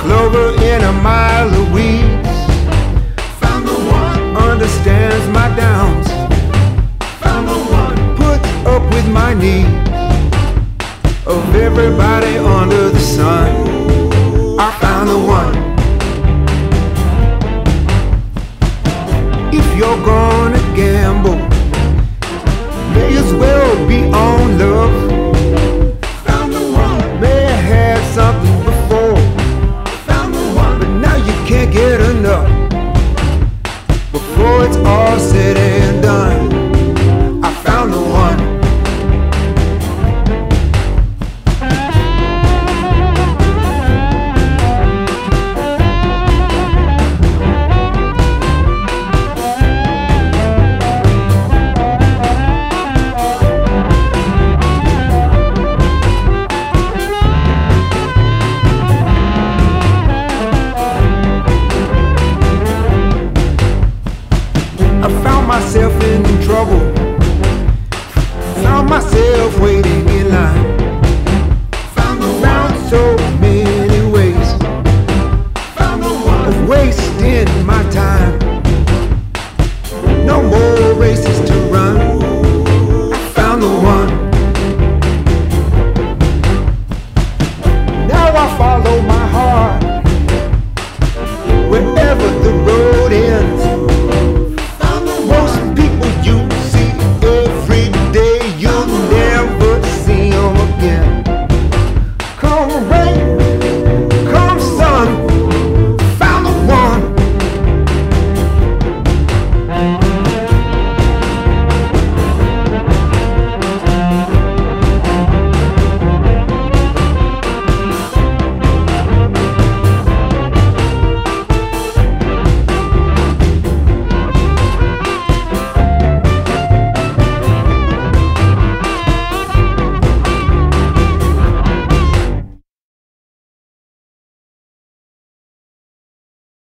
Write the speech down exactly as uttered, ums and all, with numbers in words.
clover in a mile of weeds. Found the one understands my downs. Found the one puts up with my needs. Of everybody under the sun, I found the one.